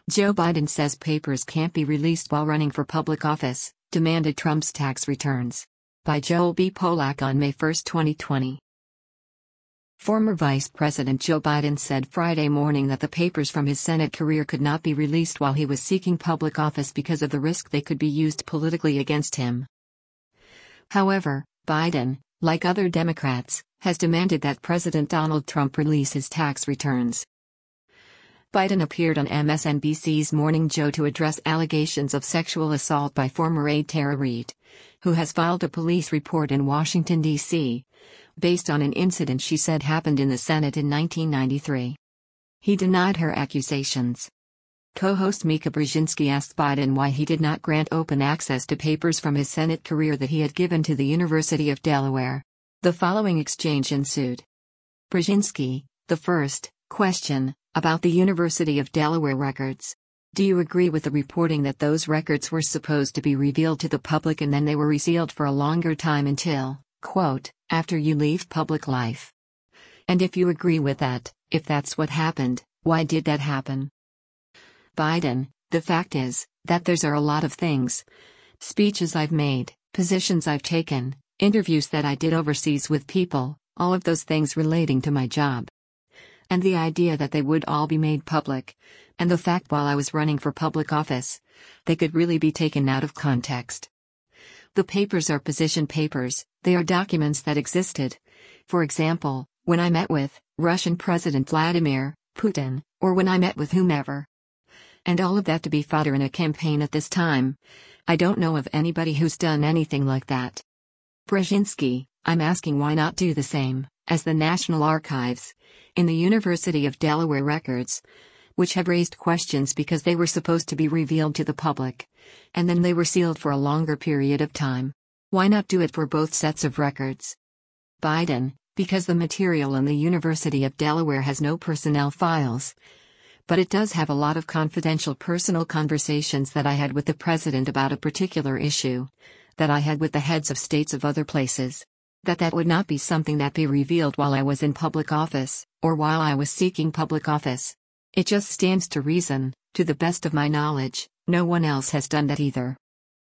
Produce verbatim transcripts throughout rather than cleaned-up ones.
Joe Biden says papers can't be released while running for public office, demanded Trump's tax returns. By Joel B. Polak on May first, twenty twenty. Former Vice President Joe Biden said Friday morning that the papers from his Senate career could not be released while he was seeking public office because of the risk they could be used politically against him. However, Biden, like other Democrats, has demanded that President Donald Trump release his tax returns. Biden appeared on M S N B C's Morning Joe to address allegations of sexual assault by former aide Tara Reade, who has filed a police report in Washington, D C, based on an incident she said happened in the Senate in nineteen ninety-three. He denied her accusations. Co-host Mika Brzezinski asked Biden why he did not grant open access to papers from his Senate career that he had given to the University of Delaware. The following exchange ensued. Brzezinski: the first question, about the University of Delaware records. Do you agree with the reporting that those records were supposed to be revealed to the public and then they were resealed for a longer time until, quote, after you leave public life? And if you agree with that, if that's what happened, why did that happen? Biden: the fact is, that there's are a lot of things. Speeches I've made, positions I've taken, interviews that I did overseas with people, all of those things relating to my job. And the idea that they would all be made public, and the fact while I was running for public office, they could really be taken out of context. The papers are position papers, they are documents that existed. For example, when I met with Russian President Vladimir Putin, or when I met with whomever. And all of that to be fodder in a campaign at this time. I don't know of anybody who's done anything like that. Brzezinski: I'm asking why not do the same as the National Archives in the University of Delaware records, which have raised questions because they were supposed to be revealed to the public, and then they were sealed for a longer period of time. Why not do it for both sets of records? Biden: because the material in the University of Delaware has no personnel files. But it does have a lot of confidential personal conversations that I had with the president about a particular issue, that I had with the heads of states of other places. That that would not be something that be revealed while I was in public office, or while I was seeking public office. It just stands to reason, to the best of my knowledge, no one else has done that either.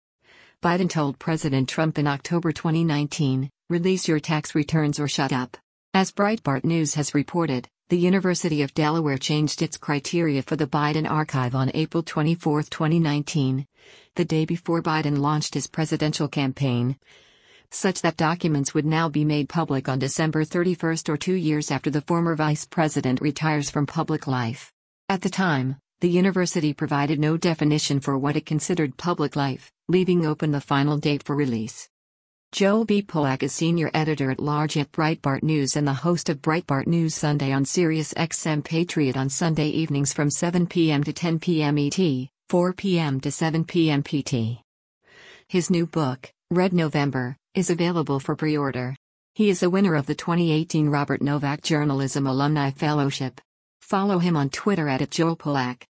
Biden told President Trump in October twenty nineteen, release your tax returns or shut up. As Breitbart News has reported, the University of Delaware changed its criteria for the Biden archive on April twenty-fourth, twenty nineteen, the day before Biden launched his presidential campaign, such that documents would now be made public on December thirty-first or two years after the former vice president retires from public life. At the time, the university provided no definition for what it considered public life, leaving open the final date for release. Joel B. Polak is senior editor-at-large at Breitbart News and the host of Breitbart News Sunday on Sirius X M Patriot on Sunday evenings from seven p m to ten p m E T, four p m to seven p m P T. His new book, Red November, is available for pre-order. He is a winner of the twenty eighteen Robert Novak Journalism Alumni Fellowship. Follow him on Twitter at Joel Polak.